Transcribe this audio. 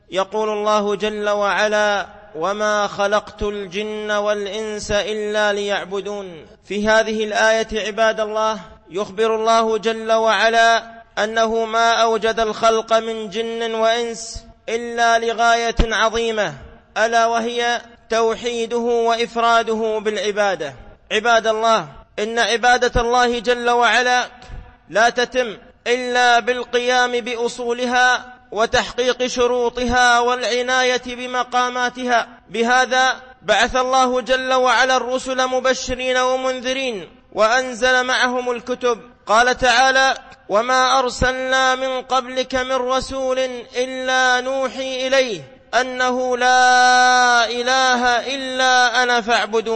يقول الله جل وعلا: وما خلقت الجن والإنس إلا ليعبدون. في هذه الآية عباد الله يخبر الله جل وعلا أنه ما أوجد الخلق من جن وإنس إلا لغاية عظيمة، ألا وهي توحيده وإفراده بالعبادة. عباد الله، إن عبادة الله جل وعلا لا تتم إلا بالقيام بأصولها وتحقيق شروطها والعناية بمقاماتها. بهذا بعث الله جل وعلا الرسل مبشرين ومنذرين، وأنزل معهم الكتب. قال تعالى: وما أرسلنا من قبلك من رسول إلا نوحي إليه أنه لا إله إلا أنا فاعبدون.